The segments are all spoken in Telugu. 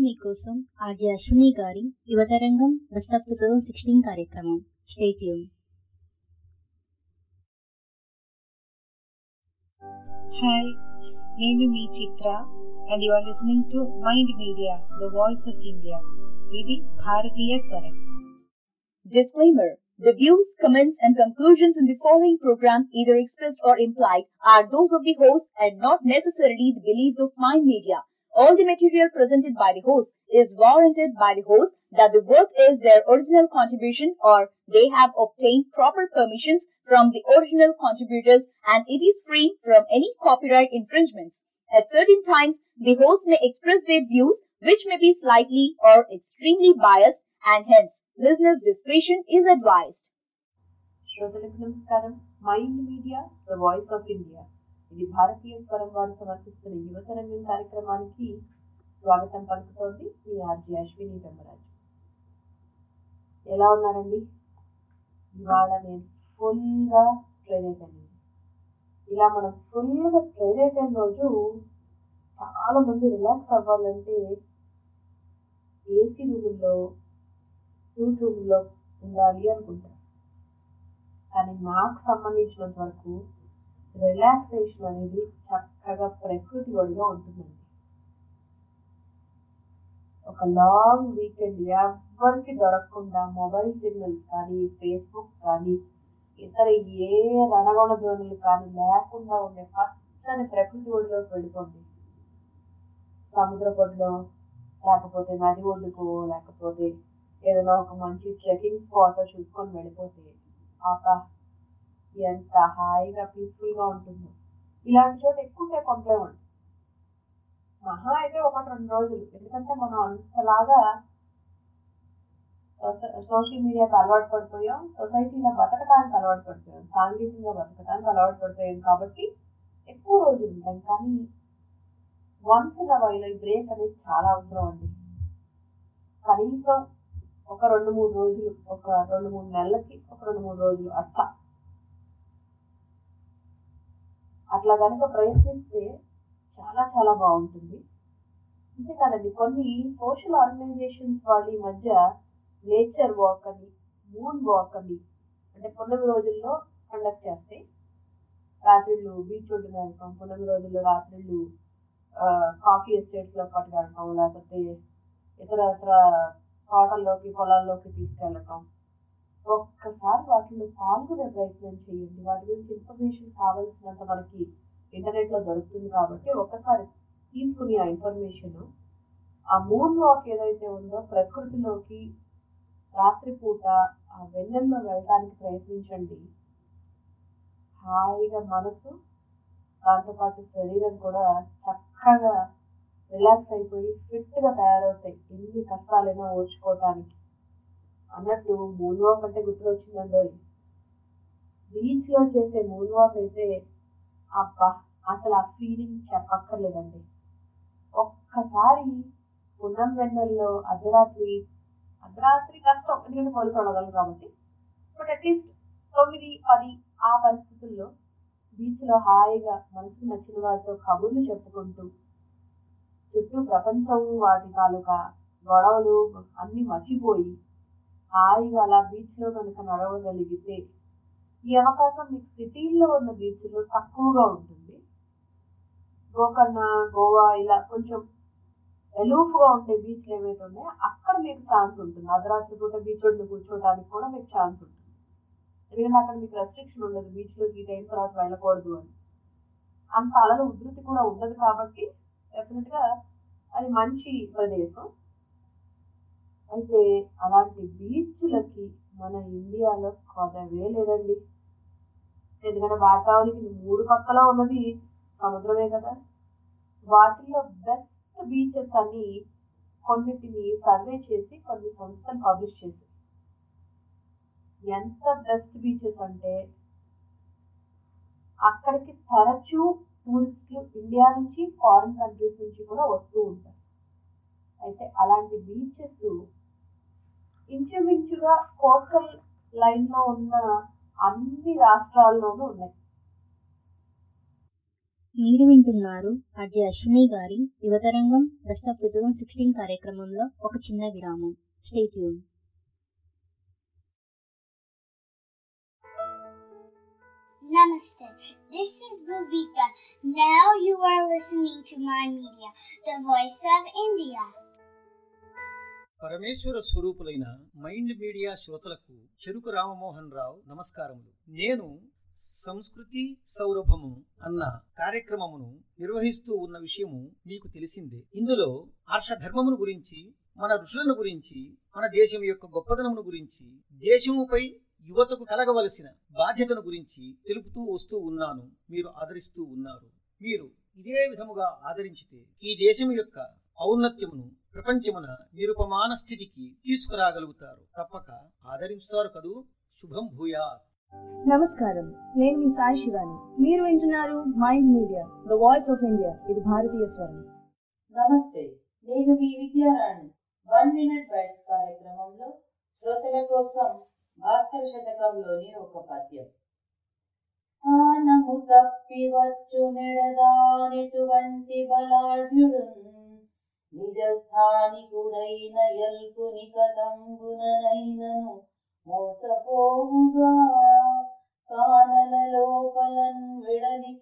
మీకోసం ఆర్జే అశ్విని గారి యువతరంగం బెస్ట్ ఆఫ్ 2016 కార్యక్రమం. Stay tune. హాయ్, నేను మీ Chitra and you are listening to mind media, the voice of India. ఇది భారతీయ స్వరం. Disclaimer. The views, comments, and conclusions in the following program, either expressed or implied, are those of the host and not necessarily the beliefs of Mind Media. All the material presented by the host is warranted by the host that the work is their original contribution or they have obtained proper permissions from the original contributors and it is free from any copyright infringements. At certain times, the host may express their views which may be slightly or extremely biased and hence listeners' discretion is advised. శ్రోతలకు నమస్కారం. Mind media, the voice of India. ఇది భారతీయ స్వరం వారు సమర్పిస్తున్న యువతరంగం కార్యక్రమానికి స్వాగతం పలుకుతోంది మీ ఆర్జే అశ్విని ధర్మరాజు. ఎలా ఉన్నారండి? ఇవాళ నేను ఫుల్గా స్ట్రైన్ అయిపోయాను. ఇలా మనం ఫుల్గా స్ట్రైన్ అయిపోయిన రోజు చాలా మంది రిలాక్స్ అవ్వాలంటే ఏసీ రూముల్లో, సూట్ రూముల్లో ఉండాలి అనుకుంటారు. కానీ నాకు సంబంధించినంత వరకు రిలాక్సేషన్ అనేది చక్కగా ప్రకృతి ఒడిగా ఉంటుందండి. ఒక లాంగ్ వీకెండ్ ఎవరికి దొరకకుండా మొబైల్ సిగ్నల్స్ కానీ, ఫేస్బుక్ కానీ, ఇతర ఏ రణగొణ ధ్వనులు కానీ లేకుండా ఉండే పచ్చని ప్రకృతి ఒడిలోకి వెళ్ళిపోండి. సముద్ర పొడిలో, లేకపోతే నది ఒడ్డుకో, లేకపోతే ఏదైనా ఒక మంచి ట్రెక్కింగ్ స్పాట్ చూసుకొని వెళ్ళిపోతే ఆపా ఎంత హాయిగా పీస్ఫుల్గా ఉంటుందో. ఇలాంటి చోట ఎక్కువసేపు ఉండలేమండి. మహా అయితే 1-2 రోజులు. ఎందుకంటే మనం అంతలాగా సోషల్ మీడియాకి అలవాటు పడిపోయాం, సొసైటీలో బతకడానికి అలవాటు పడిపోయాం, సాంఘికంగా బతకడానికి అలవాటు పడిపోయాం. కాబట్టి ఎక్కువ రోజులు ఉంటాం. కానీ వన్స్ ఇన్ అ వైల్ ఈ బ్రేక్ అనేది చాలా అవసరం అండి. కనీసం ఒక 2-3 రోజులు, ఒక 2-3 నెలలకి ఒక 2-3 రోజులు అట్లా కనుక ప్రయత్నిస్తే చాలా చాలా బాగుంటుంది. అంతే కాదండి, కొన్ని సోషల్ ఆర్గనైజేషన్స్ వాళ్ళు ఈ మధ్య నేచర్ వాక్ అని, మూన్ వాక్ అని, అంటే పున్నమి రోజుల్లో కండక్ట్ చేస్తాయి. రాత్రిళ్ళు బీచ్ ఒడ్డున వెళ్ళటం, పున్నమి రోజుల్లో రాత్రిళ్ళు కాఫీ ఎస్టేట్స్లో పట్టుకెళ్ళటం, లేకపోతే ఇతర తోటల్లోకి, పొలాల్లోకి తీసుకెళ్ళటం. ఒక్కసారి వాటిలో పాల్గొనే ప్రయత్నం చేయండి. వాటి గురించి ఇన్ఫర్మేషన్ కావాల్సినంత మనకి ఇంటర్నెట్లో దొరుకుతుంది. కాబట్టి ఒక్కసారి తీసుకుని ఆ ఇన్ఫర్మేషన్, ఆ మూన్ వాక్ ఏదైతే ఉందో ప్రకృతిలోకి రాత్రిపూట ఆ వెన్నెల్లో వెళ్ళడానికి ప్రయత్నించండి. హాయిగా మనసు, దాంతోపాటు శరీరం కూడా చక్కగా రిలాక్స్ అయిపోయి ఫిట్గా తయారవుతాయి ఎన్ని కష్టాలైనా ఓర్చుకోవటానికి. అన్నట్టు మూన్ వాక్ అంటే గుర్తుకొచ్చిందండి. బీచ్లో చేసే మూన్ వాక్ అయితే అబ్బా, అసలు ఆ ఫీలింగ్ చెప్పక్కర్లేదండి. ఒక్కసారి పున్నం వెన్నెల్లో అర్ధరాత్రి కష్టం, ఎందుకంటే పోలీసు ఉండగలరు కాబట్టి, బట్ అట్లీస్ట్ 9-10 ఆ పరిస్థితుల్లో బీచ్లో హాయిగా మనసుకు నచ్చిన వారితో కబుర్లు చెప్పుకుంటూ, చుట్టూ ప్రపంచం, వాటి తాలూకా గొడవలు అన్నీ మర్చిపోయి హాయిగా అలా బీచ్లో కనుక నడవగలిగితే, ఈ అవకాశం మీకు సిటీల్లో ఉన్న బీచ్లో తక్కువగా ఉంటుంది. గోకర్ణ, గోవా ఇలా కొంచెం ఎలూఫ్గా ఉండే బీచ్లు ఏవైతే ఉన్నాయో అక్కడ మీకు ఛాన్స్ ఉంటుంది. అర్ధరాత్రి పూట బీచ్ ఒడ్డున కూర్చోవడానికి కూడా మీకు ఛాన్స్ ఉంటుంది. ఎందుకంటే అక్కడ మీకు రెస్ట్రిక్షన్ ఉండదు, బీచ్లోకి ఈ టైం తర్వాత వెళ్ళకూడదు అని. అంత అలల ఉధృతి కూడా ఉండదు. కాబట్టి డెఫినెట్గా అది మంచి ప్రదేశం. అయితే అలాంటి బీచ్లకి మన ఇండియాలో కొదవే లేదండి. ఎందుకంటే వాతావరణానికి 3 పక్కల ఉన్నది సముద్రమే కదా. వాటిల్లో బెస్ట్ బీచెస్ అని కొన్నిటిని సర్వే చేసి కొన్ని సంస్థలు పబ్లిష్ చేసి, ఎంత బెస్ట్ బీచెస్ అంటే అక్కడికి తరచూ టూరిస్టులు ఇండియా నుంచి, ఫారిన్ కంట్రీస్ నుంచి కూడా వస్తూ ఉంటారు. అయితే అలాంటి బీచెస్ ఇంచుమించుగా కోస్టల్ లైన్లో ఉన్న అన్ని రాష్ట్రాల్లోనూ ఉన్నాయి. మీరు వింటున్నారు ఆర్జే అశ్విని గారి యువతరంగం బెస్ట్ ఆఫ్ 2016 కార్యక్రమంలో ఒక చిన్న విరామం. Stay tune. Namaste. This is Bhuvika. Now you are listening to my media, the voice of India. పరమేశ్వర స్వరూపులైన మైండ్ మీడియా శ్రోతలకు చెరుకు రామమోహన్ రావు నమస్కారములు. నేను సంస్కృతి సౌరభము అన్న కార్యక్రమమును నిర్వహిస్తూ ఉన్న విషయము మీకు తెలిసిందే. ఇందులో ఆర్షధర్మమును గురించి, మన ఋషులను గురించి, మన దేశం యొక్క గొప్పదనమును గురించి, దేశముపై యువతకు కలగవలసిన బాధ్యతను గురించి తెలుపుతూ వస్తూ ఉన్నాను. మీరు ఆదరిస్తూ ఉన్నారు. మీరు ఇదే విధముగా ఆదరించితే ఈ దేశం యొక్క ఔన్నత్యమును ప్రపంచమున నిరుపమాన స్థితికి తీసుకురాగలుగుతారు. తప్పక ఆదరించుతారు కదూ. శుభం భూయాత్. నమస్కారం, నేను మీ సాయి శివాని. మీరు వింటున్నారు mind media, the voice of India. ఇది భారతీయ స్వరం. నమస్తే, నేను మీ విద్యారాణి. 1 మినిట్ బైట్స్ కార్యక్రమంలో శ్రోతల కోసం భాస్కర శతకంలోని ఒక పద్యం. స్థానము తప్పి వచ్చు నెడదానెటువంటి బలాఢ్యుడు నిజ స్థానికుడైన ఎల్పుని కదంబుననైనను మోసపోవుగా కానల లోపలన్ విడని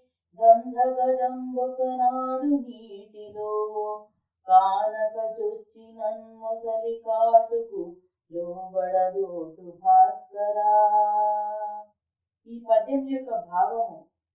గంధగజంబొకనాడు నీటిలో కానక చొచ్చినన్ మొసలి కాటుకు లోబడదోటు భాస్కరా. ఈ పద్యం యొక్క భావము,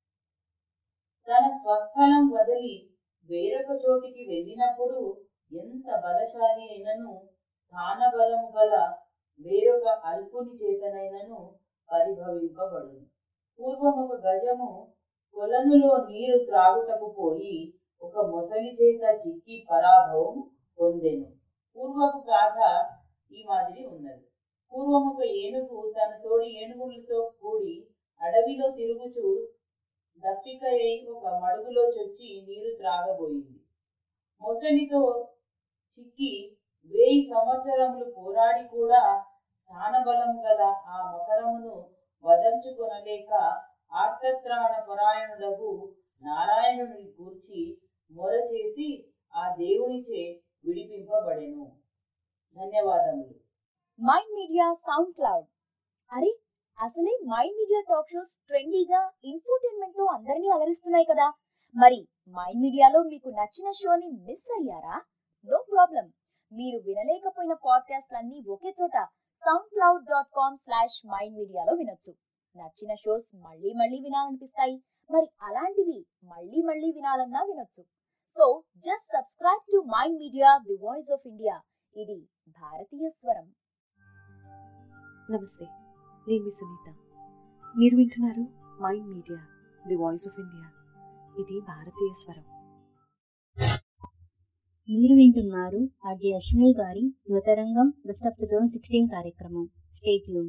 తన స్వస్థలం వదిలి వేరొక చోటికి వెళ్ళినప్పుడు ఎంత బలశాలి అయినను స్థానబలము గల వేరొక అల్పుని చేతనైనను పరిభవింపబడును. పూర్వం ఒక గజము కొలనులో నీరు త్రాగుటకు పోయి ఒక మొసలి చేత చిక్కి పరాభవం పొందెను. పూర్వపు గాథ ఈ మాదిరి ఉన్నది. పూర్వం ఒక ఏనుగు తన తోడి ఏనుగులతో కూడి అడవిలో తిరుగుచూ దప్పికై ఒక మడుగులో చొచ్చి నీరు త్రాగబోయింది. మొసలితో చిక్కి 1000 సంవత్సరములు పోరాడి కూడా స్థానబలము గల ఆ మకరమును వదల్చుకొనలేక ఆర్తత్రాణ పరాయణుడగు నారాయణుని గూర్చి మొరచేసి ఆ దేవునిచే విడిపింపబడెను. ధన్యవాదములు. Mind media sound cloud. అరే, అసలే మైండ్ మీడియా టాక్ షోస్ ట్రెండీగా ఇన్ఫోటైన్మెంట్ తో అందరినీ అలరిస్తున్నాయి కదా. మరి మైండ్ మీడియాలో మీకు నచ్చిన షోని మిస్ అయ్యారా? No problem. మీరు వినలేకపోయిన పాడ్కాస్ట్లన్నీ ఒకే చోట soundcloud.com/mindmedia లో వినొచ్చు. నచ్చిన షోస్ మళ్ళీ మళ్ళీ వినాలనిపిస్తాయి. మరి అలాంటివి మళ్ళీ మళ్ళీ వినాలన్నా వినొచ్చు. So just subscribe to mind media, the voice of India. ఇది భారతీయ స్వరం. నమస్తే, నేను మీ సునీత. మీరు వింటున్నారు mind media, the voice of India. ఇది భారతీయ స్వరం. మీరు వింటున్నారు ఆర్జే అశ్విని గారి యువతరంగం బెస్ట్ ఆఫ్ 2016 కార్యక్రమం. Stay tune.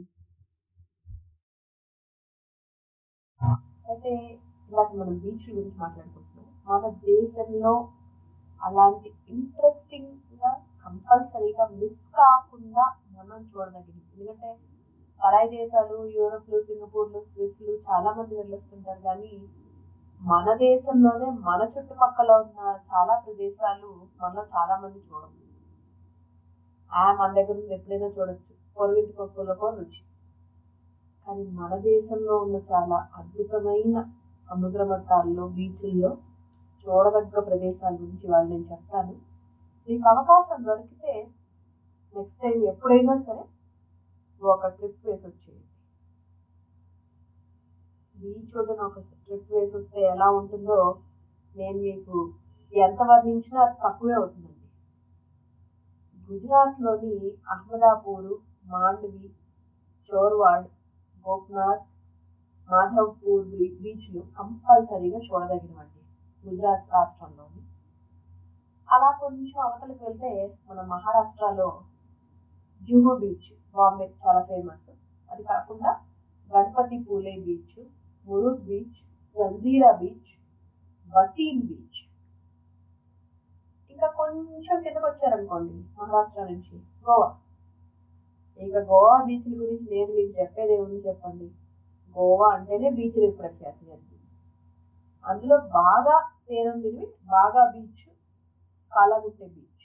అయితే ఇలాగ మనం బీచ్ గురించి మాట్లాడుకుంటున్నాం. మన దేశంలో అలాంటి ఇంట్రెస్టింగ్ గా కంపల్సరీగా మిస్ కాకుండా మనం చూడదగింది. ఎందుకంటే పరాయి దేశాలు, యూరోప్లు, సింగపూర్లు, స్విస్లు చాలా మంది వెళ్ళొస్తుంటారు. కానీ మన దేశంలోనే మన చుట్టుపక్కల ఉన్న చాలా ప్రదేశాలు మనలో చాలా మంది చూడరు. మన దగ్గర నుంచి ఎప్పుడైనా చూడొచ్చు, పొరుగింటి పప్పులకో రుచి. కానీ మన దేశంలో ఉన్న చాలా అద్భుతమైన సముద్ర మట్టాల్లో, బీచ్ల్లో చూడదగ్గ ప్రదేశాల గురించి వాళ్ళు నేను చెప్తాను. మీకు అవకాశం దొరికితే నెక్స్ట్ టైం ఎప్పుడైనా సరే ఒక ట్రిప్ వేసి వచ్చేయండి. బీచ్ ఒడ్డున ఒక ట్రిప్ వేసి వస్తే ఎలా ఉంటుందో నేను మీకు ఎంత వర్ణించినా అది తక్కువే అవుతుందండి. గుజరాత్లోని అహ్మదాపూర్, మాండ్వి, చోర్వాడ్, గోప్నాథ్, మాధవ్పూర్ బీచ్లు కంపల్సరీగా చూడదగినవండి గుజరాత్ రాష్ట్రంలోని. అలా కొంచెం అవతలకు వెళ్తే మన మహారాష్ట్రలో జుహు బీచ్, బాంబే చాలా ఫేమస్. అది కాకుండా Ganapati Pule beach, Murud beach, Janjira beach, Waseem beach. ఇంకా కొంచెం కిందకు వచ్చారనుకోండి మహారాష్ట్ర నుంచి గోవా. ఇక గోవా బీచ్ల గురించి నేను మీకు చెప్పేది ఏముంది చెప్పండి. గోవా అంటేనే బీచ్లకు ప్రఖ్యాతి. అందులో బాగా పేరొందినవి బాగా బీచ్, కాలాగుట్టే బీచ్.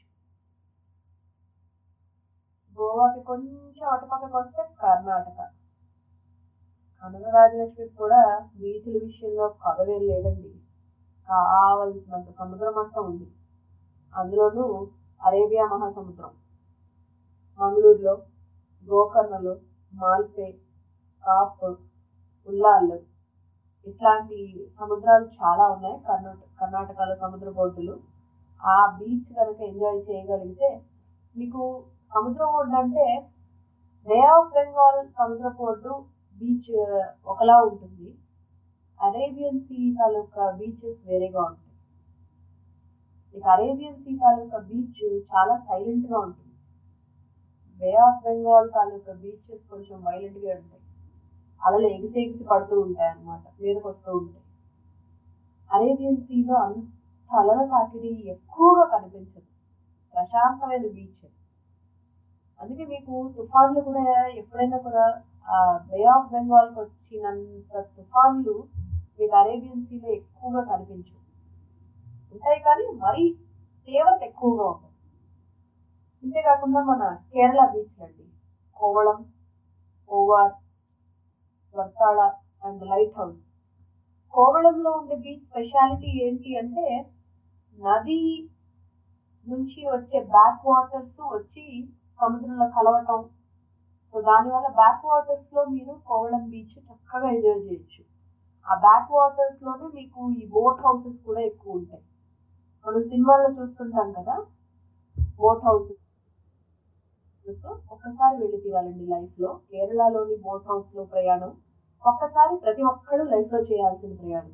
గోవాకి కొంచెం అటుపక్కకి వస్తే కర్ణాటక. కనక రాజలక్ష్మికి కూడా బీచ్ల విషయంలో కథవేం లేదండి, కావలసినంత సముద్ర మట్టం ఉంది. అందులోనూ అరేబియా మహాసముద్రం, మంగళూరులో గోకర్ణలో మాల్పే, కాప్, ఉల్లాల్ ఇట్లాంటి సముద్రాలు చాలా ఉన్నాయి. కర్ణాటకలో సముద్ర బోర్డులు. ఆ బీచ్ కనుక ఎంజాయ్ చేయగలిగితే మీకు సముద్ర బోర్డు అంటే బే ఆఫ్ బెంగాల్ సముద్ర బోర్డు బీచ్ ఒకలా ఉంటుంది. అరేబియన్ సీ తాలూకా బీచెస్ వేరేగా ఉంటాయి. ఇక అరేబియన్ సీ తాలూకా బీచ్ చాలా సైలెంట్ గా ఉంటుంది. బే ఆఫ్ బెంగాల్ తాలూకా బీచెస్ కొంచెం వైలెంట్ గా ఉంటాయి. అలలు ఎగిసి పడుతూ ఉంటాయి అన్నమాట, మీదకి వస్తూ ఉంటాయి. అరేబియన్ సీలో అంత అలల తాకిడి ఎక్కువగా కనిపించదు, ప్రశాంతమైన బీచ్. అందుకే మీకు తుఫాన్లు కూడా ఎప్పుడైనా కూడా ఆ బే ఆఫ్ బెంగాల్కి వచ్చినంత తుఫాన్లు మీకు అరేబియన్ సీలో ఎక్కువగా కనిపించవు. ఉంటాయి కానీ మరీ తీవ్రత ఎక్కువగా ఉంటుంది. అంతేకాకుండా మన కేరళ బీచ్లు అండి, కోవళం, ఓవార్, వర్తాళ అండ్ లైట్ హౌస్. కోవళంలో ఉండే బీచ్ స్పెషాలిటీ ఏంటి అంటే నది నుంచి వచ్చే బ్యాక్ వాటర్స్ వచ్చి సముద్రంలో కలవటం. సో దానివల్ల బ్యాక్ వాటర్స్ లో మీరు కోవళం బీచ్ చక్కగా ఎంజాయ్ చేయొచ్చు. ఆ బ్యాక్ వాటర్స్ లోనే మీకు ఈ బోట్ హౌసెస్ కూడా ఎక్కువ ఉంటాయి. మనం సినిమాల్లో చూస్తుంటాం కదా బోట్ హౌసెస్. ఒక్కసారి వెళ్ళి తీరాలండి లైఫ్ లో. కేరళలోని బోట్ హౌస్ లో ప్రయాణం ఒక్కసారి ప్రతి ఒక్కరు లైఫ్ లో చేయాల్సిన ప్రయాణం.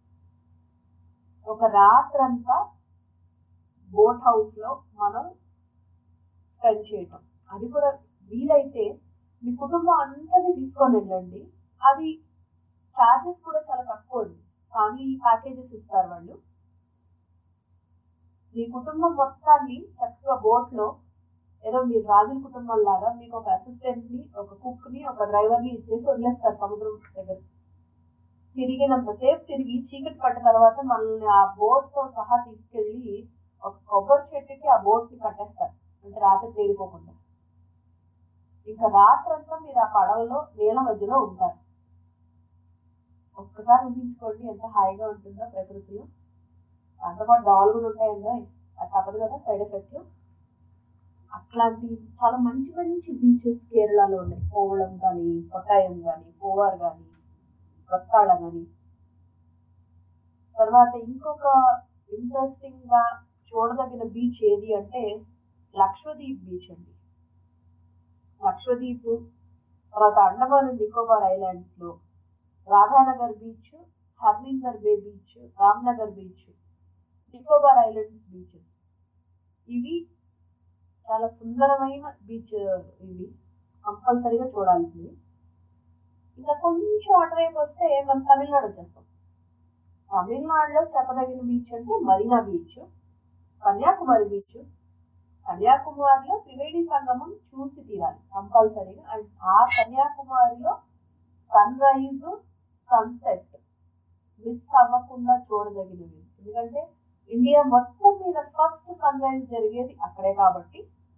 ఒక రాత్రంతా బోట్ హౌస్ లో మనం స్పెండ్ చేయటం, అది కూడా వీలైతే మీ కుటుంబం అంతని తీసుకొని వెళ్ళండి. అది చార్జెస్ కూడా చాలా తక్కువ అండి, ఫ్యామిలీ ప్యాకేజెస్ ఇస్తారు వాళ్ళు. మీ కుటుంబం మొత్తాన్ని చక్కగా బోట్ లో ఏదో మీరు రాజుల కుటుంబం లాగా మీకు ఒక అసిస్టెంట్ ని, ఒక కుక్ ని, ఒక డ్రైవర్ ని ఇచ్చేసి వదిలేస్తారు సముద్రం దగ్గర. తిరిగినంతసేపు తిరిగి చీకటి పడ్డ తర్వాత మనల్ని ఆ బోట్ తో సహా తీసుకెళ్లి ఒక కొబ్బరి చెట్టుకి ఆ బోట్ ని కట్టేస్తారు, అంటే రాత్రి తేలిపోకుండా. ఇంకా రాత్రంతా మీరు ఆ పడవలో నీళ్ళ మధ్యలో ఉంటారు. ఒక్కసారి ఊహించుకోండి ఎంత హాయిగా ఉంటుందో ప్రకృతిలో. దాంతోపాటు దోవలు కూడా ఉంటాయండి, అది తప్పదు కదా, సైడ్ ఎఫెక్ట్లు. అట్లాంటి చాలా మంచి మంచి బీచెస్ కేరళలో ఉన్నాయి. కోవళం కానీ, కొట్టాయం కానీ, పోవార్ కానీ, వర్తాళ కానీ. తర్వాత ఇంకొక ఇంట్రెస్టింగ్ గా చూడదగిన బీచ్ ఏది అంటే లక్షద్వీప్ బీచ్ అండి. లక్షద్వీప్, తర్వాత అండమాన్ అండ్ నికోబార్ ఐలాండ్స్ లో Radhanagar beach, Harminder bay beach, Ramnagar beach, Nicobar islands beaches. ఇవి చాలా సుందరమైన బీచ్, ఇవి కంపల్సరీగా చూడాల్సింది. ఇంకా కొంచెం అటువైపు వస్తే మనం తమిళనాడు వచ్చేస్తాం. తమిళనాడులో చెప్పదగిన బీచ్ అంటే మరీనా బీచ్, కన్యాకుమారి బీచ్. కన్యాకుమారిలో త్రివేణి సంగమం చూసి తీరాలి కంపల్సరీగా. అండ్ ఆ కన్యాకుమారిలో సన్ రైజ్, సన్సెట్ మిస్ అవ్వకుండా చూడదగినవి. ఎందుకంటే ఇండియా మొత్తం మీద ఫస్ట్ సన్ రైజ్ జరిగేది అక్కడే కాబట్టి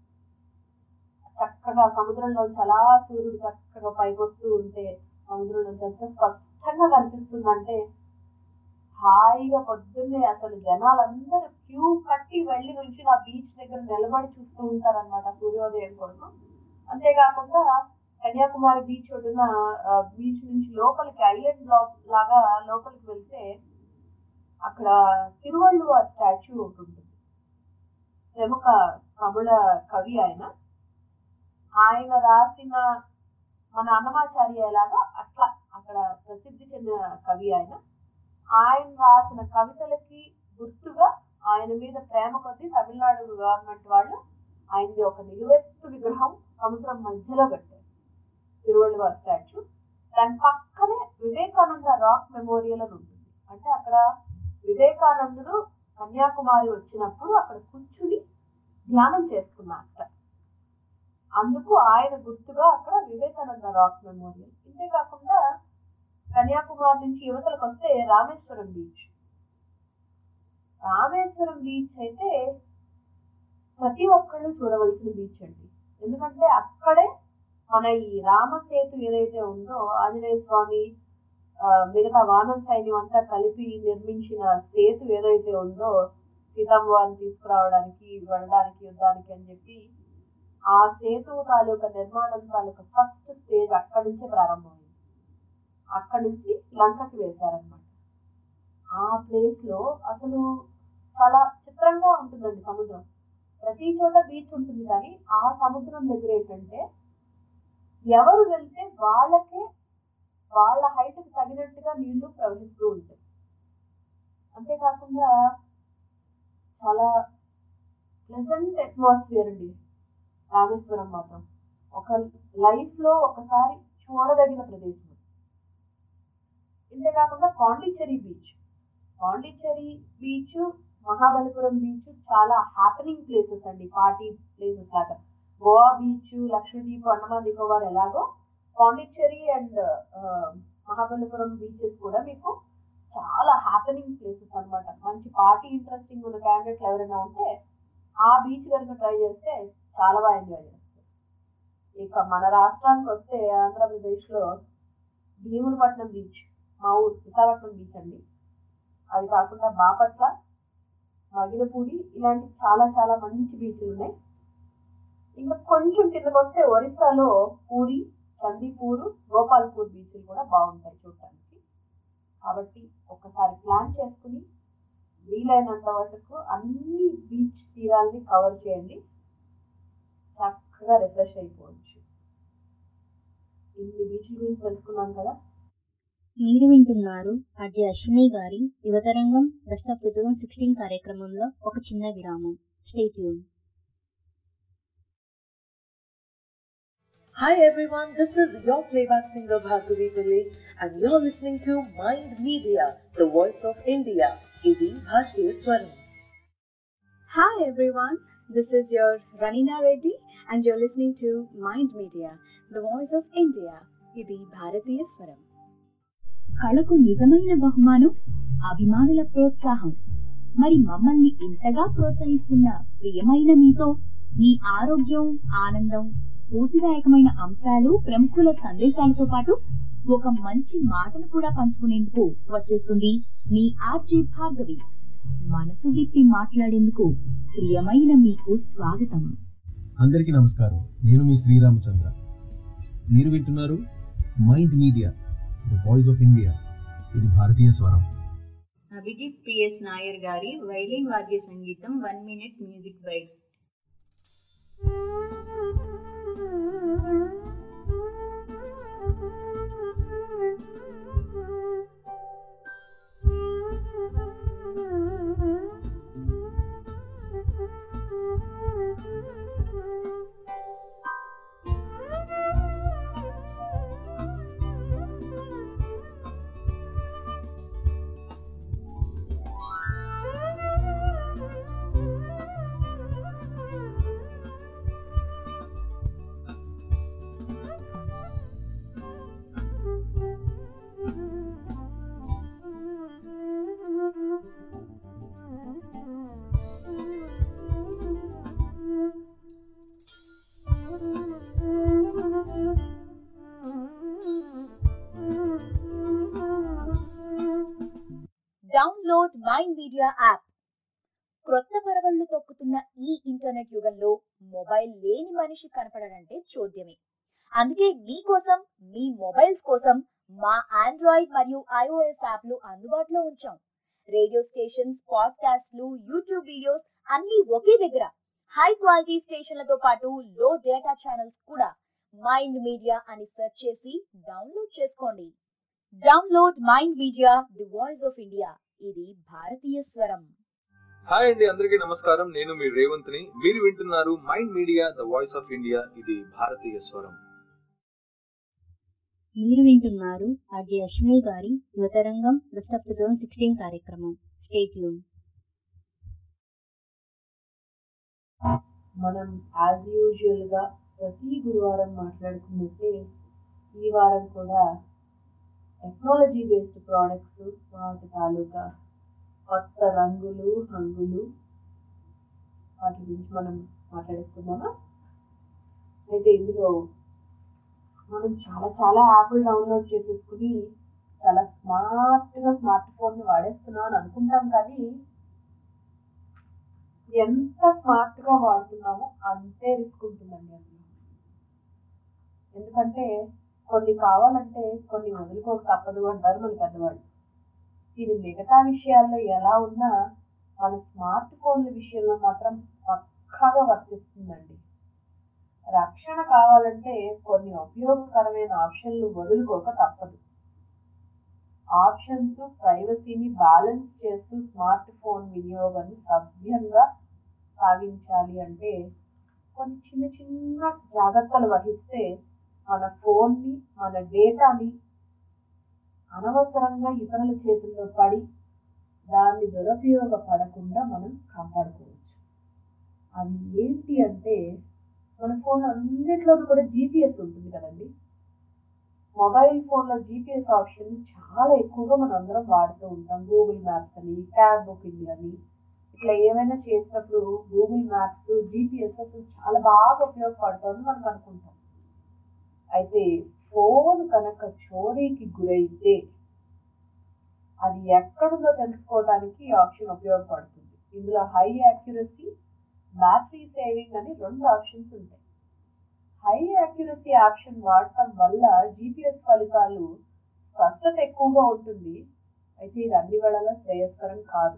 చక్కగా సముద్రంలోంచి అలా సూర్యుడు చక్కగా పైకి వస్తూ ఉంటే సముద్రంలోంచి ఎంత స్పష్టంగా కనిపిస్తుందంటే హాయిగా పొద్దున్నే అసలు జనాలందరూ క్యూ కట్టి వెళ్ళి నుంచి ఆ బీచ్ దగ్గర నిలబడి చూస్తూ ఉంటారనమాట సూర్యోదయం కోసం. అంతేకాకుండా కన్యాకుమారి బీచ్ ఒడ్డున బీచ్ నుంచి లోపలికి ఐలాండ్ లాగా లోపలికి వెళ్తే అక్కడ తిరువళ్ళువార్ స్టాచ్యూ ఒకటి ఉంటుంది. ప్రముఖ తమిళ కవి ఆయన రాసిన మన అన్నమాచార్య లాగా అట్లా అక్కడ ప్రసిద్ధి చెందిన కవి ఆయన రాసిన కవితలకి గుర్తుగా ఆయన మీద ప్రేమ కొద్దీ తమిళనాడు గవర్నమెంట్ వాళ్ళు ఆయనది ఒక నిలువెత్తు విగ్రహం సముద్రం మధ్యలో పెట్టారు, తిరువళ్ళువార్ స్టాచ్యూ. దాని పక్కనే వివేకానంద రాక్ మెమోరియల్ అని ఉంటుంది. అంటే అక్కడ వివేకానందుడు కన్యాకుమారి వచ్చినప్పుడు అక్కడ కూర్చుని ధ్యానం చేసుకున్నారట. అందుకు ఆయన గుర్తుగా అక్కడ వివేకానంద రాక్ మెమోరియల్. ఇంతేకాకుండా కన్యాకుమారి నుంచి యువతలకు వస్తే రామేశ్వరం బీచ్. రామేశ్వరం బీచ్ అయితే ప్రతి ఒక్కళ్ళు చూడవలసిన బీచ్ అండి. ఎందుకంటే అక్కడే మన ఈ రామసేతు ఏదైతే ఉందో, ఆంజనేయ స్వామి మిగతా వానర సైన్యం అంతా కలిపి నిర్మించిన సేతు ఏదైతే ఉందో, సీతమ్మ వారిని తీసుకురావడానికి వెళ్ళడానికి యుద్ధానికి అని చెప్పి ఆ సేతు తాలూకా నిర్మాణం తాలూకా ఫస్ట్ స్టేజ్ అక్కడి నుంచే ప్రారంభమైంది. అక్కడి నుంచి లంకకి వేశారనమాట. ఆ ప్లేస్ లో అసలు చాలా చిత్రంగా ఉంటుందండి సముద్రం. ప్రతి చోట బీచ్ ఉంటుంది, కానీ ఆ సముద్రం దగ్గర ఏంటంటే ఎవరు వెళ్తే వాళ్ళకే వాళ్ళ హైట్ కి తగినట్టుగా నీళ్లు ప్రవహిస్తూ ఉంటాయి. అంతేకాకుండా చాలా ప్లెజెంట్ అట్మాస్ఫియర్ అండి రామేశ్వరం మాత్రం. ఒక లైఫ్ లో ఒకసారి చూడదగిన ప్రదేశం. ఇంతేకాకుండా పాండిచ్చేరి బీచ్, మహాబలిపురం బీచ్ చాలా హ్యాపెనింగ్ ప్లేసెస్ అండి, పార్టీ ప్లేసెస్ లాగా. గోవా బీచ్, లక్షద్వీప్, అండమాన్ నికోబార్ ఎలాగో పాండిచ్చేరి అండ్ మహాబలిపురం బీచెస్ కూడా మీకు చాలా హ్యాపెనింగ్ ప్లేసెస్ అనమాట. మంచి పార్టీ ఇంట్రెస్టింగ్ ఉన్న క్యాండిడేట్లు ఎవరైనా ఉంటే ఆ బీచ్ కనుక ట్రై చేస్తే చాలా బాగా ఎంజాయ్ చేస్తారు. ఇక మన రాష్ట్రానికి వస్తే ఆంధ్రప్రదేశ్ లో భీములపట్నం బీచ్, మా ఊరు విశాఖపట్నం బీచ్ అండి. అది కాకుండా బాపట్ల, మగినపూడి ఇలాంటి చాలా చాలా మంచి బీచ్లు ఉన్నాయి. ఇంకా కొంచెం కిందకు వస్తే ఒరిస్సాలో పూరి, చందీపూర్, గోపాల్పూర్ బీచ్లు కూడా బాగుంటాయి చూడటానికి. కాబట్టి ఒకసారి ప్లాన్ చేసుకుని వీలైనంత వరకు అన్ని బీచ్ తీరాలని కవర్ చేయండి, చక్కగా రిఫ్రెష్ అయిపోవచ్చు. ఇన్ని బీచ్ల గురించి తెలుసుకున్నాం కదా. మీరు వింటున్నారు అజయ్ అశ్విని గారి యువతరంగం బెస్ట్ ఆఫ్ 2016 కార్యక్రమంలో ఒక చిన్న విరామం. Stay tune. Hi everyone, this is your playback singer Bhargavi Pillai and you're listening to Mind Media, the voice of India. Idi Bhartiya Swaram. Hi everyone, this is your Ranina Reddy and you're listening to Mind Media, the voice of India. Idi Bharatiya Swaram. కళకు నిజమైన బహుమానం అభిమానుల ప్రోత్సాహం. మరి మమ్మల్ని ఇంతగా ప్రోత్సహిస్తున్న ప్రియమైన మీతో మీ ఆరోగ్యం, ఆనందం, స్ఫూర్తిదాయకమైన అంశాలు, ప్రముఖుల సందేశాలతో పాటు ఒక మంచి మాటను కూడా పంచుకునేందుకు వచ్చేస్తుంది మీ ఆర్జే భార్గవి. మనసు విప్పి మాట్లాడేందుకు ప్రియమైన మీకు స్వాగతం. అందరికీ నమస్కారం. నేను మీ శ్రీరామచంద్ర. మీరు వింటున్నారు mind media, the voice of India. ఇది భారతీయ స్వరం. అభిజిత్ పిఎస్ నాయర్ గారి వైలిన్ వాద్య సంగీతం 1 minute music byte. Download mind media app. క్రొత్త పరవళ్లు తొక్కుతున్న ఈ ఇంటర్నెట్ యుగంలో మొబైల్ లేని మనిషి కనపడడంటే చోద్యమే. అందుకే మీకోసం, మీ మొబైల్స్ కోసం మా ఆండ్రాయిడ్ మరియు iOS యాప్లు అందుబాటులో ఉంచాం. రేడియో స్టేషన్స్, పాడ్కాస్ట్లు, యూట్యూబ్ వీడియోస్ అన్నీ ఒకే దగ్గర. హై క్వాలిటీ స్టేషన్లతో పాటు లో డేటా ఛానల్స్ కూడా. మైండ్ మీడియా అని సెర్చ్ చేసి డౌన్లోడ్ చేసుకోండి. Download mind media, the voice of India. ఇది భారతీయ స్వరం. హాయ్ అండి, అందరికీ నమస్కారం. నేను మీ రేవంత్ని. మీరు వింటున్నారు mind media, the voice of India. ఇది భారతీయ స్వరం. మీరు వింటున్నారు అజయ్ అశ్విని గారి యువతరంగం బెస్ట్ ఆఫ్ 2016 కార్యక్రమం. Stay tune. మనం యాజ్ యూజువల్ గా ప్రతి గురువారం మాట్లాడుకున్నట్టే ఈ వారం కూడా టెక్నాలజీ బేస్డ్ ప్రోడక్ట్స్, వాటి తాలూకా కొత్త రంగులు హంగులు వాటి గురించి మనం మాట్లాడుకుందామా? అయితే ఇందులో మనం చాలా చాలా యాప్లు డౌన్లోడ్ చేసేసుకుని చాలా స్మార్ట్ ఫోన్ని వాడేస్తున్నాం అని అనుకుంటాం, కానీ ఎంత స్మార్ట్గా వాడుతున్నామో అంతే రిస్క్ ఉంటుందండి అందులో. ఎందుకంటే కొన్ని కావాలంటే కొన్ని వదులుకోక తప్పదు అంటారు మన పెద్దవాళ్ళు. ఇది మిగతా విషయాల్లో ఎలా ఉన్నా మన స్మార్ట్ ఫోన్ల విషయంలో మాత్రం పక్కాగా వర్తిస్తుందండి. రక్షణ కావాలంటే కొన్ని ఉపయోగకరమైన ఆప్షన్లు వదులుకోక తప్పదు. ఆప్షన్స్ ప్రైవసీని బ్యాలెన్స్ చేస్తూ స్మార్ట్ ఫోన్ వినియోగాన్ని సభ్యంగా సాగించాలి అంటే కొన్ని చిన్న చిన్న జాగ్రత్తలు వహిస్తే మన ఫోన్ని మన డేటాని అనవసరంగా ఇతరుల చేతుల్లో పడి దాన్ని దురుపయోగపడకుండా మనం కాపాడుకోవచ్చు. అవి ఏంటి అంటే మన ఫోన్ అన్నిట్లోనూ కూడా జీపీఎస్ ఉంటుంది కదండి. మొబైల్ ఫోన్లో జీపీఎస్ ఆప్షన్ చాలా ఎక్కువగా మనం అందరం వాడుతూ ఉంటాం. గూగుల్ మ్యాప్స్ అని, క్యాబ్ బుకింగ్ అని, ఇట్లా ఏమైనా చేసినప్పుడు గూగుల్ మ్యాప్స్ జీపీఎస్ అసలు చాలా బాగా ఉపయోగపడుతుందని మనం అనుకుంటాం. అయితే ఫోన్ కనుక చోరీకి గురైతే అది ఎక్కడుందో తెలుసుకోవడానికి ఈ ఆప్షన్ ఉపయోగపడుతుంది. ఇందులో హై యాక్యురసీ, బ్యాటరీ సేవింగ్ అని 2 ఆప్షన్స్ ఉంటాయి. హై యాక్యురసీ ఆప్షన్ వాడటం వల్ల జీపీఎస్ ఫలితాలు స్పష్టత ఎక్కువగా ఉంటుంది. అయితే ఇది అన్ని వేళలా శ్రేయస్కరం కాదు.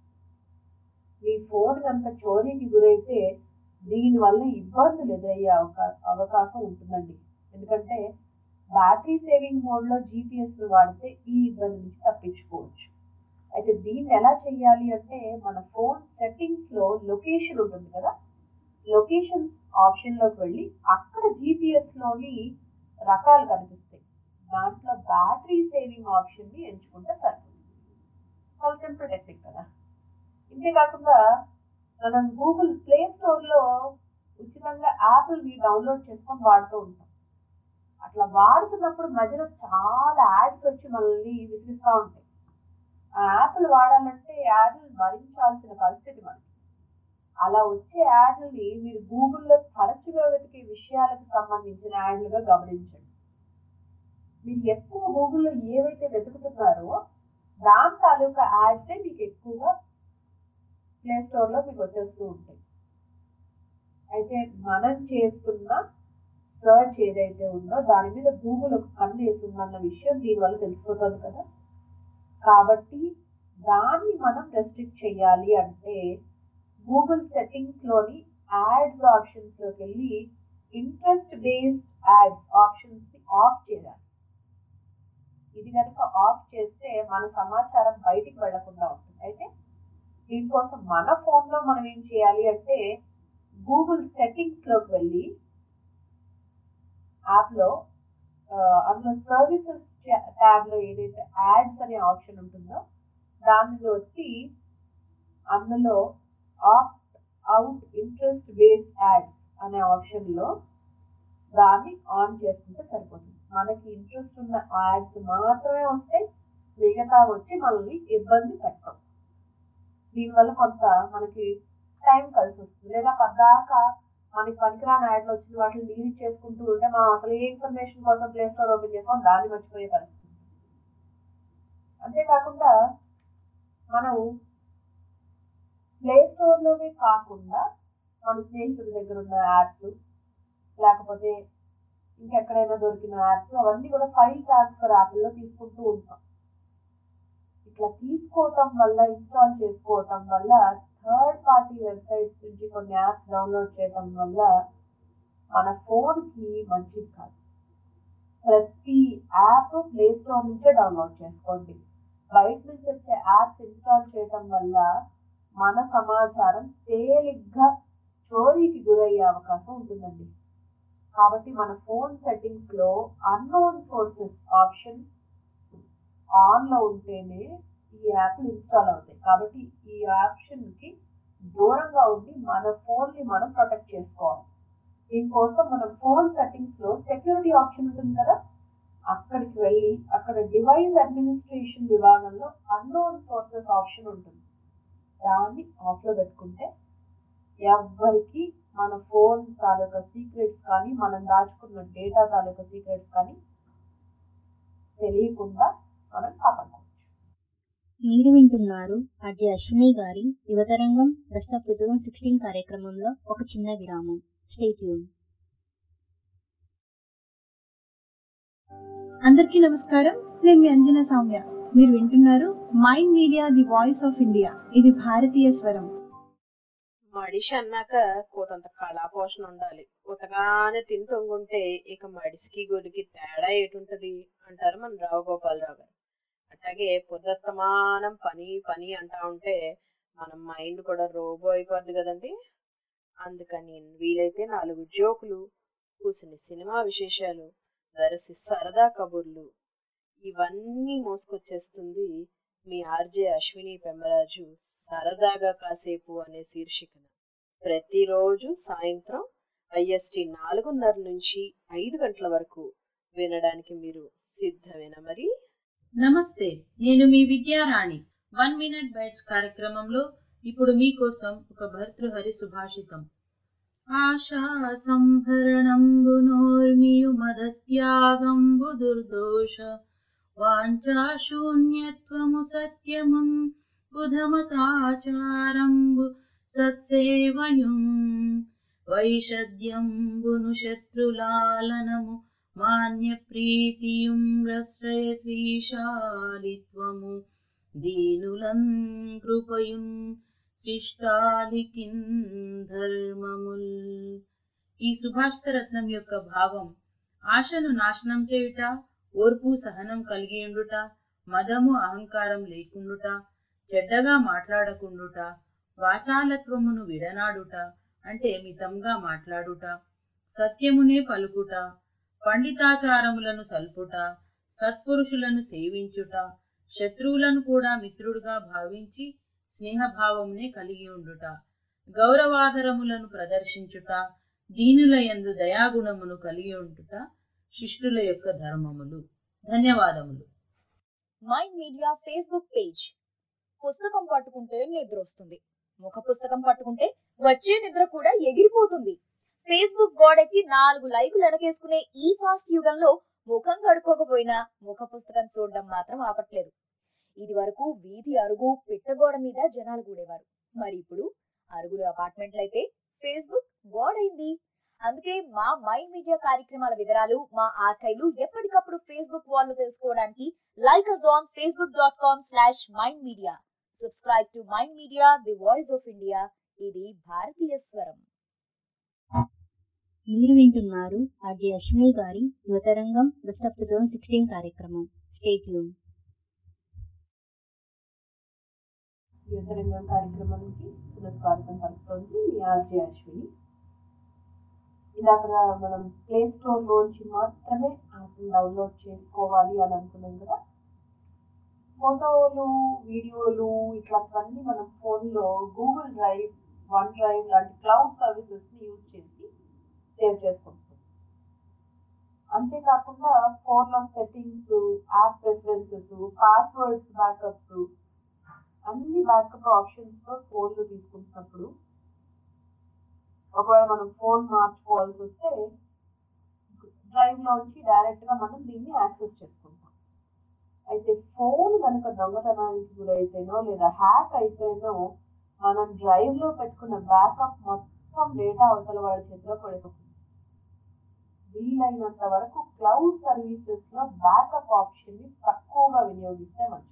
మీ ఫోన్ కనుక చోరీకి గురైతే దీనివల్ల ఇబ్బందులు ఎదురయ్యే అవకాశం ఉంటుందండి. ఎందుకంటే బ్యాటరీ సేవింగ్ మోడ్లో జీపీఎస్ వాడితే ఈ ఇబ్బంది నుంచి తప్పించుకోవచ్చు. అయితే దీన్ని ఎలా చేయాలి అంటే మన ఫోన్ సెట్టింగ్స్లో లొకేషన్ ఉంటుంది కదా, లొకేషన్ ఆప్షన్లోకి వెళ్ళి అక్కడ జీపీఎస్లోని రకాలు కనిపిస్తాయి. దాంట్లో బ్యాటరీ సేవింగ్ ఆప్షన్ని ఎంచుకుంటే సరిపోతుంది. చాలా సింపుల్ టెక్నిక్ కదా. ఇంతేకాకుండా మనం గూగుల్ ప్లే స్టోర్లో ఉచితంగా యాప్ని డౌన్లోడ్ చేసుకొని వాడుతూ ఉంటాం. అట్లా వాడుతున్నప్పుడు మధ్యలో చాలా యాడ్స్ వచ్చి మనల్ని విసిగిస్తూ ఉంటాయి. ఆ యాప్లు వాడాలంటే యాడ్లు భరించాల్సిన పరిస్థితి మనకి. అలా వచ్చే యాడ్లని మీరు గూగుల్లో తరచుగా వెతికే విషయాలకు సంబంధించిన యాడ్లుగా గమనించండి. మీరు ఎక్కువ గూగుల్లో ఏవైతే వెతుకుతున్నారో దాని తాలూకా యాడ్సే మీకు ఎక్కువగా ప్లే స్టోర్లో మీకు వచ్చేస్తూ ఉంటాయి. అయితే మనం చేస్తున్న సర్చ్ ఏదైతే ఉందో దాని మీద గూగుల్ ఒక కన్ను వేస్తుందన్న విషయం దీనివల్ల తెలిసిపోతుంది కదా. కాబట్టి దాన్ని మనం రెస్ట్రిక్ట్ చేయాలి అంటే గూగుల్ సెట్టింగ్స్లోని యాడ్స్ ఆప్షన్స్లోకి వెళ్ళి ఇంట్రెస్ట్ బేస్డ్ యాడ్స్ ఆప్షన్స్ని ఆఫ్ చేయాలి. ఇది కనుక ఆఫ్ చేస్తే మన సమాచారం బయటికి వెళ్లకుండా ఉంటుంది. అయితే దీనికోసం మన ఫోన్లో మనం ఏం చేయాలి అంటే గూగుల్ సెట్టింగ్స్లోకి వెళ్ళి యాప్లో అందులో సర్వీసెస్ ట్యాబ్లో ఏదైతే యాడ్స్ అనే ఆప్షన్ ఉంటుందో దాన్ని వచ్చి అందులో opt out interest based ads అనే ఆప్షన్లో దాన్ని ఆన్ చేసుకుంటే సరిపోతుంది. మనకి ఇంట్రెస్ట్ ఉన్న యాడ్స్ మాత్రమే వస్తాయి, మిగతా వచ్చి మనల్ని ఇబ్బంది పెట్టవు. దీనివల్ల కొంత మనకి టైం కలిసి వస్తుంది. లేదా పద్దాకా మనకి పనికిరాని యాడ్లు వచ్చిన వాటిని డిలీట్ చేసుకుంటూ ఉంటే మనం అసలు ఏ ఇన్ఫర్మేషన్ కోసం ప్లే స్టోర్ ఓపెన్ చేసుకొని దాన్ని మర్చిపోయే పరిస్థితి. అంతేకాకుండా మనం ప్లే స్టోర్లోనే కాకుండా మన స్నేహితుల దగ్గర ఉన్న యాప్స్ లేకపోతే ఇంకెక్కడైనా దొరికిన యాప్స్ అవన్నీ కూడా ఫైల్ ట్రాన్స్ఫర్ యాప్లో తీసుకుంటూ ఉంటాం. ఇట్లా తీసుకోవటం వల్ల ఇన్స్టాల్ చేసుకోవటం వల్ల థర్డ్ పార్టీ వెబ్సైట్స్ నుంచి కొన్ని యాప్స్ డౌన్లోడ్ చేయటం వల్ల మన ఫోన్కి మంచిది కాదు. ప్రతి యాప్ ప్లే స్టోర్ నుంచే డౌన్లోడ్ చేసుకోండి. బయట నుంచి వచ్చే యాప్స్ ఇన్స్టాల్ చేయటం వల్ల మన సమాచారం తేలిగ్గా చోరీకి గురయ్యే అవకాశం ఉంటుందండి. కాబట్టి మన ఫోన్ సెట్టింగ్స్లో అన్నోన్ సోర్సెస్ ఆప్షన్ ఆన్లో ఉంటేనే ఈ యాప్లు ఇన్స్టాల్ అవుతాయి. కాబట్టి ఈ ఆప్షన్కి దూరంగా ఉండి మన ఫోన్ని మనం ప్రొటెక్ట్ చేసుకోవాలి. దీనికోసం మనం ఫోన్ సెట్టింగ్స్లో సెక్యూరిటీ ఆప్షన్ ఉంటుంది కదా, అక్కడికి వెళ్ళి అక్కడ డివైస్ అడ్మినిస్ట్రేషన్ విభాగంలో అన్నోన్ సోర్సెస్ ఆప్షన్ ఉంటుంది. దాన్ని ఆఫ్లో పెట్టుకుంటే ఎవ్వరికి మన ఫోన్ తాలూకా సీక్రెట్స్ కానీ మనం దాచుకున్న డేటా తాలూకా సీక్రెట్స్ కానీ తెలియకుండా మనం కాపాడుకోవచ్చు. మీరు వింటున్నారు ఆర్జే అశ్విని గారి యువతరంగం బెస్ట్ ఆఫ్ 2016 కార్యక్రమంలో ఒక చిన్న విరామం. Stay tune. అందరికీ నమస్కారం. నేను మీ అంజనా సౌమ్య. మీరు వింటున్నారు mind media the voice of India. ఇది భారతీయ స్వరం. మడిషి అన్నాక కోతంత కళాపోషణ ఉండాలి. ఉతగానే తిని తొంగుంటే ఇక మడిసికి గొడికి తేడా ఏటుంటది అంటారు మన రావు గోపాలరావు గారు. అట్లాగే పొద్దుస్తమానం పని పని అంటా ఉంటే మన మైండ్ కూడా రోబో అయిపోద్ది కదండి. అందుకని వీలైతే 4 జోకులు, కూసిన సినిమా విశేషాలు, వెరసి సరదా కబుర్లు ఇవన్నీ మోసుకొచ్చేస్తుంది మీ ఆర్జే అశ్విని పెమ్మరాజు సరదాగా కాసేపు అనే శీర్షికన. ప్రతిరోజు సాయంత్రం IST 4:30 నుంచి 5 గంటల వరకు వినడానికి మీరు సిద్ధమేనా మరి? నమస్తే, నేను మీ విద్యారాణి. 1 మినిట్ బైట్స్ కార్యక్రమంలో ఇప్పుడు మీకోసం ఒక భర్తృహరి సుభాషితం. ఆశా సంహరణంబునోర్మియు మదత్యాగంబు దుర్దోష వాంఛాశూన్యత్వము సత్యమున్ బుధమతాచారంబు సత్సేవయున్ వైషద్యంబును శత్రులాలనము మాన్య ప్రీతియుం రశ్రయ శ్రీశాలిత్వము దీనులన్ కృపయున్ శిష్టాలికిన్ ధర్మముల్. ఈ సుభాషిత రత్నం యొక్క భావం ఆశను నాశనం చేయుట, ఓర్పు సహనం కలిగి ఉండుట, మదము అహంకారం లేకుండుట, చెడ్డగా మాట్లాడకుండుట, వాచాలత్వమును విడనాడుట అంటే మితంగా మాట్లాడుట, సత్యమునే పలుకుట, పండితాచారములను సల్పుట, సత్పురుషులను సేవించుట, శత్రువులను కూడా మిత్రుడుగా భావించి స్నేహభావమునే కలిగి ఉండుట, గౌరవాదరములను ప్రదర్శించుట, దీనుల యందు దయాగుణమును కలిగి ఉండుట శిష్టుల యొక్క ధర్మములు. ధన్యవాదములు. Mind media Facebook page. పుస్తకం పట్టుకుంటే నిద్ర వస్తుంది, ముఖ పుస్తకం పట్టుకుంటే వచ్చే నిద్ర కూడా ఎగిరిపోతుంది. ఫేస్బుక్ గోడెక్కి 4 లైకులు వెనకేసుకునే ఈ ఫాస్ట్ యుగంలో ముఖం కడుక్కోకపోయినా ముఖ పుస్తకం చూడడం మాత్రం ఆపట్లేదు. ఇది వరకు వీధి అరుగు పిట్టగోడ మీద జనాలు కూడేవారు. మరి ఇప్పుడు అరుగులు అపార్ట్మెంట్లయితే ఫేస్బుక్ గోడైంది. అందుకే మా మైండ్ మీడియా కార్యక్రమాల వివరాలు, మా ఆర్కైవ్లు ఎప్పటికప్పుడు ఫేస్బుక్ వాల్ లో తెలుసుకోవడానికి like us on facebook.com/mindmedia. Subscribe to Mind Media, the voice of India. ఇది భారతీయ స్వరం. మీరు వింటున్నారు ఆర్జే అశ్విని గారి యువతరంగం బెస్ట్ ఆఫ్ 2016 కార్యక్రమం. Stay tune. యువతరంగం కార్యక్రమానికి పునఃస్వాగతం పలుకుతోంది మీ ఆర్జే అశ్విని. ఇందాక మనం ప్లే స్టోర్ లోంచి మాత్రమే యాప్ని డౌన్లోడ్ చేసుకోవాలి అని అనుకున్నాం కదా. ఫోటోలు, వీడియోలు ఇట్లాంటివన్నీ మనం ఫోన్లో గూగుల్ డ్రైవ్, వన్ డ్రైవ్ లాంటి క్లౌడ్ సర్వీసెస్ని యూజ్ చేసి సేవ్ చేసుకుంటాం. అంతేకాకుండా ఫోన్లో settings, app preferences, passwords backups అన్ని బ్యాకప్ ఆప్షన్స్తో ఫోన్లు తీసుకుంటున్నప్పుడు ఒకవేళ మనం ఫోన్ మార్చుకోవాల్సి వస్తే డ్రైవ్లోంచి డైరెక్ట్గా మనం దీన్ని యాక్సెస్ చేసుకుంటాం. అయితే ఫోన్ కనుక దొంగతనానికి గురైతేనో లేదా హ్యాక్ అయితేనో మనం డ్రైవ్లో పెట్టుకున్న బ్యాకప్ మొత్తం డేటా అవతల వాళ్ళ చేతిలో పడిపోతుంది. వీలైనంత వరకు క్లౌడ్ సర్వీసెస్లో బ్యాకప్ ఆప్షన్ని తక్కువగా వినియోగిస్తే మంచిది.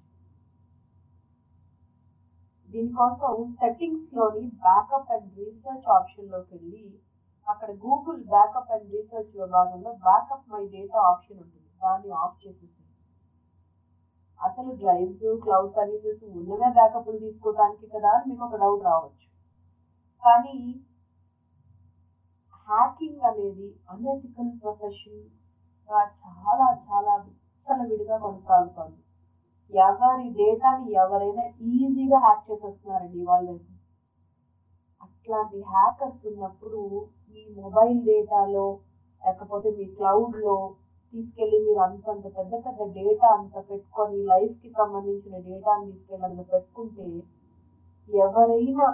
దీనికోసం సెట్టింగ్స్లోని బ్యాకప్ అండ్ రీసెర్చ్ ఆప్షన్లోకి వెళ్ళి అక్కడ గూగుల్ బ్యాకప్ అండ్ రీసెర్చ్ విభాగంలో బ్యాకప్ మై డేటా ఆప్షన్ ఉంటుంది. దాన్ని ఆఫ్ చేసేసి అసలు డ్రైవ్స్, క్లౌడ్ సర్వీసెస్ ఉన్నవే బ్యాకప్లు తీసుకోవడానికి కదా అని మీకు ఒక డౌట్ రావచ్చు. కానీ హ్యాకింగ్ అనేది అనెథికల్ ప్రొఫెషన్గా చాలా చాలా విచ్చలవిడిగా కొనసాగుతుంది. ఎవరి డేటాని ఎవరైనా ఈజీగా హ్యాక్ చేసేస్తున్నారండి ఇవాళ. అట్లాంటి హ్యాకర్స్ ఉన్నప్పుడు మీ మొబైల్ డేటాలో లేకపోతే మీ క్లౌడ్లో తీసుకెళ్ళి మీరు అంతంత పెద్ద పెద్ద డేటా అంత పెట్టుకొని లైఫ్కి సంబంధించిన డేటాని తీసుకెళ్ళి అందులో పెట్టుకుంటే ఎవరైనా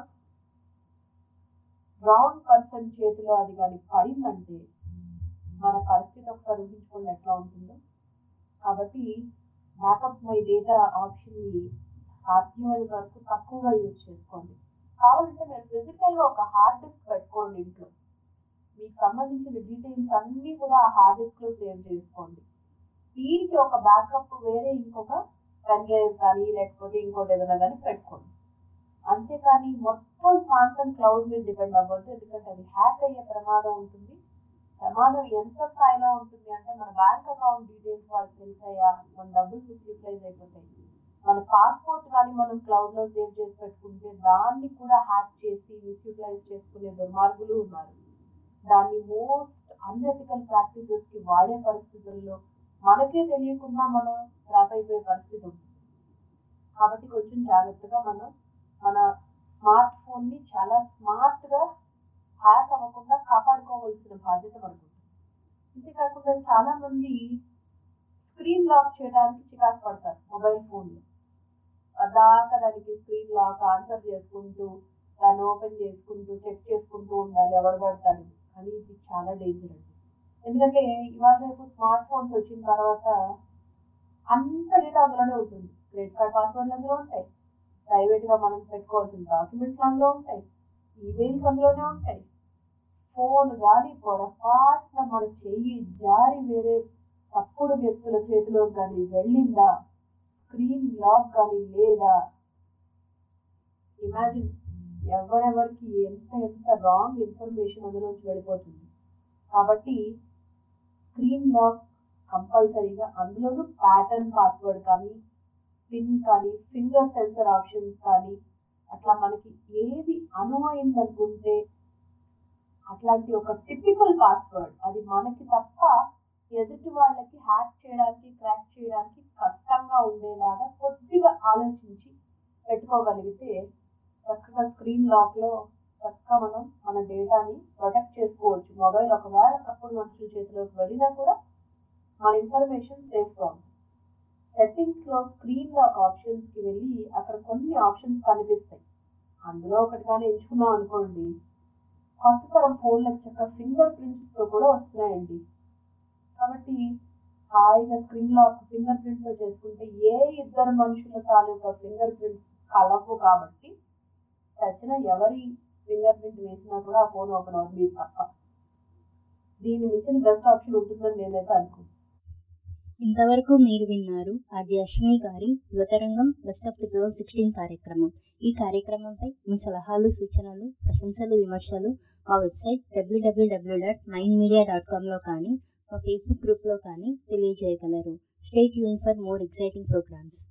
రాంగ్ పర్సన్ చేతిలో అది కానీ పడిందంటే మన పరిస్థితి ఒకసారి ఊహించుకోండి ఎట్లా ఉంటుందో. కాబట్టి బ్యాకప్ మై డేటా ఆప్షన్ని సాధ్యమైన వరకు తక్కువగా యూజ్ చేసుకోండి. కావాలంటే మీరు ఫిజికల్గా ఒక హార్డ్ డిస్క్ పెట్టుకోండి ఇంట్లో. మీకు సంబంధించిన డీటెయిల్స్ అన్నీ కూడా ఆ హార్డ్ డిస్క్లో సేవ్ చేసుకోండి. దీనికి ఒక బ్యాకప్ వేరే ఇంకొక పెన్ డ్రైవ్ కానీ లేకపోతే ఇంకోటి ఏదైనా కానీ పెట్టుకోండి. అంతేకాని మొత్తం శాంతం క్లౌడ్ మీద డిపెండ్ అవ్వద్దు. ఎందుకంటే అది హ్యాక్ అయ్యే ప్రమాదం ఉంటుంది. ప్రమాదం ఎంత స్థాయిలో ఉంటుంది అంటే మన బ్యాంక్ అకౌంట్ డీటెయిల్స్ వాళ్ళకి తెలిసాయా, మన డబ్బులు మిస్యూటిలైజ్ అయిపోతాయి. మన పాస్పోర్ట్ కానీ మనం క్లౌడ్లో సేవ్ చేసి పెట్టుకుంటే దాన్ని కూడా హ్యాక్ చేసి మిస్యూటిలైజ్ చేసుకునే దుర్మార్గులు ఉన్నారు. దాన్ని మోస్ట్ అన్ఎథికల్ ప్రాక్టీసెస్కి వాడే పరిస్థితుల్లో మనకే తెలియకుండా మనం ట్రాప్ అయిపోయే పరిస్థితి ఉంటుంది. కాబట్టి కొంచెం జాగ్రత్తగా మనం మన స్మార్ట్ ఫోన్ని చాలా స్మార్ట్గా హ్యాక్ అవ్వకుండా కాపాడుకోవాల్సిన బాధ్యత మనకు ఉంటుంది. అంతేకాకుండా చాలా మంది స్క్రీన్ లాక్ చేయడానికి చికాకు పడతారు మొబైల్ ఫోన్లో. దాకా దానికి స్క్రీన్ లాక్ ఆన్సర్ చేసుకుంటూ దాన్ని ఓపెన్ చేసుకుంటూ చెక్ చేసుకుంటూ ఉండాలి ఎవడు పడతాడు. కానీ ఇది చాలా డేంజర్ అండి. ఎందుకంటే ఇవాళ రేపు స్మార్ట్ ఫోన్స్ వచ్చిన తర్వాత అంత డేటా అందులోనే ఉంటుంది. క్రెడిట్ కార్డ్ పాస్వర్డ్లు అందులో ఉంటాయి, ప్రైవేట్గా మనం పెట్టుకోవాల్సిన డాక్యుమెంట్స్ అందులో ఉంటాయి, ఈమెయిల్స్ అందులోనే ఉంటాయి. ఫోన్ కానీ పొరపాటున మన చెయ్యి జారి వేరే తప్పుడు వ్యక్తుల చేతిలో కానీ వెళ్ళిందా, స్క్రీన్ లాక్ కానీ లేదా, ఇమాజిన్ ఎవరెవరికి ఎంత ఎంత రాంగ్ ఇన్ఫర్మేషన్ అందులోంచి వెళ్ళిపోతుంది. కాబట్టి స్క్రీన్ లాక్ కంపల్సరీగా, అందులోనూ ప్యాటర్న్ పాస్వర్డ్ కానీ పిన్ కానీ ఫింగర్ సెన్సర్ ఆప్షన్స్ కానీ అట్లా మనకి ఏది అనువైందనుకుంటే అట్లాంటి ఒక టిపికల్ పాస్వర్డ్ అది మనకి తప్ప ఎదుటి వాళ్ళకి హ్యాక్ చేయడానికి క్రాక్ చేయడానికి కష్టంగా ఉండేలాగా కొద్దిగా ఆలోచించి పెట్టుకోగలిగితే చక్కగా స్క్రీన్ లాక్లో చక్కగా మనం మన డేటాని ప్రొటెక్ట్ చేసుకోవచ్చు. మొబైల్ ఒకవేళ తప్పుడు మనుషుల చేతిలోకి వెళ్ళినా కూడా మన ఇన్ఫర్మేషన్ సేఫ్గా ఉంటుంది. సెట్టింగ్స్లో స్క్రీన్ లాక్ ఆప్షన్స్కి వెళ్ళి అక్కడ కొన్ని ఆప్షన్స్ కనిపిస్తాయి. అందులో ఒకటి కానీ ఎంచుకున్నాం అనుకోండి, కొత్త తరం ఫోన్లకు చక్కగా ఫింగర్ ప్రింట్స్తో కూడా వస్తున్నాయండి. కాబట్టి హాయిగా స్క్రీన్ లాక్ ఫింగర్ ప్రింట్తో చేసుకుంటే ఏ ఇద్దరు మనుషుల తాలూకా ఫింగర్ ప్రింట్స్ కలవు. కాబట్టి చచ్చిన ఎవరి ఫింగర్ ప్రింట్ వేసినా కూడా ఆ ఫోన్ ఓపెన్ అవుతుంది తప్ప. దీన్ని మించిన బెస్ట్ ఆప్షన్ ఉంటుందని నేనైతే అనుకుంటున్నాను. ఇంతవరకు మీరు విన్నారు ఆర్జే అశ్విని గారి యువతరంగం బెస్ట్ ఆఫ్ 2016 కార్యక్రమం. ఈ కార్యక్రమంపై మీ సలహాలు, సూచనలు, ప్రశంసలు, విమర్శలు మా వెబ్సైట్ www.mindmedia.com కానీ మా ఫేస్బుక్ గ్రూప్లో కానీ తెలియజేయగలరు. Stay tune for more exciting programmes.